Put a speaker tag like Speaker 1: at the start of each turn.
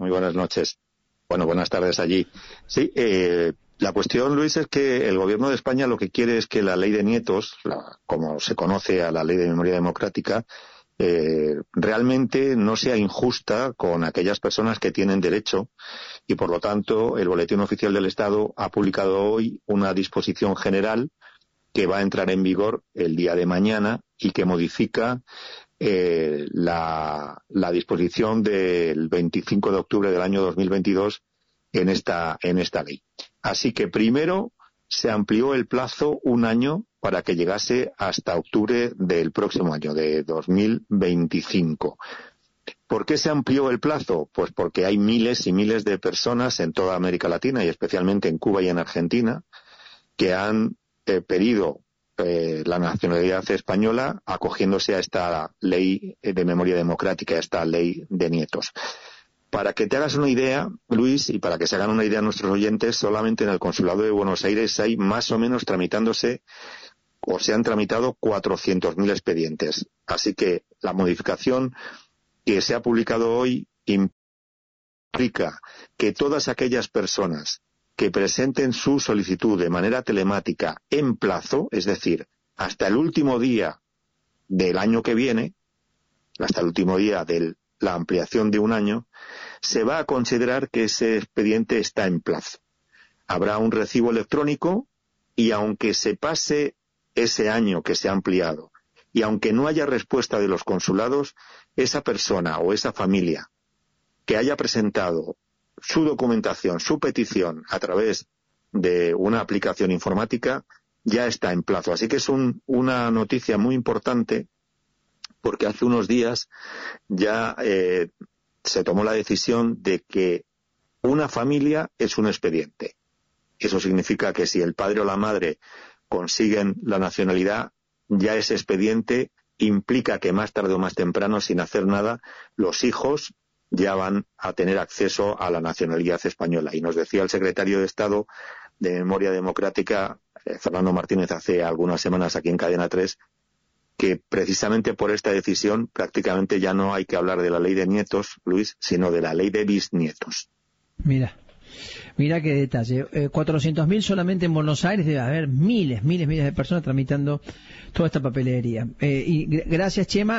Speaker 1: Muy buenas noches. Bueno, buenas tardes allí. Sí, la cuestión, Luis, es que el Gobierno de España lo que quiere es que la ley de nietos, como se conoce a la ley de memoria democrática, realmente no sea injusta con aquellas personas que tienen derecho, y por lo tanto el Boletín Oficial del Estado ha publicado hoy una disposición general que va a entrar en vigor el día de mañana y que modifica la disposición del 25 de octubre del año 2022 en esta ley. Así que primero se amplió el plazo un año para que llegase hasta octubre del próximo año, de 2025. ¿Por qué se amplió el plazo? Pues porque hay miles y miles de personas en toda América Latina y especialmente en Cuba y en Argentina que han pedido la nacionalidad española acogiéndose a esta ley de memoria democrática, a esta ley de nietos. Para que te hagas una idea, Luis, y para que se hagan una idea nuestros oyentes, solamente en el Consulado de Buenos Aires hay más o menos tramitándose, o se han tramitado 400.000 expedientes. Así que la modificación que se ha publicado hoy implica que todas aquellas personas que presenten su solicitud de manera telemática en plazo, es decir, hasta el último día del año que viene, hasta el último día de la ampliación de un año, se va a considerar que ese expediente está en plazo. Habrá un recibo electrónico y aunque se pase ese año que se ha ampliado y aunque no haya respuesta de los consulados, esa persona o esa familia que haya presentado su documentación, su petición a través de una aplicación informática ya está en plazo. Así que es una noticia muy importante porque hace unos días ya se tomó la decisión de que una familia es un expediente. Eso significa que si el padre o la madre consiguen la nacionalidad, ya ese expediente implica que más tarde o más temprano, sin hacer nada, los hijos ya van a tener acceso a la nacionalidad española. Y nos decía el secretario de Estado de Memoria Democrática, Fernando Martínez, hace algunas semanas aquí en Cadena 3, que precisamente por esta decisión prácticamente ya no hay que hablar de la ley de nietos, Luis, sino de la ley de bisnietos.
Speaker 2: Mira qué detalle. 400.000 solamente en Buenos Aires, debe haber miles de personas tramitando toda esta papelería. Y gracias, Chema.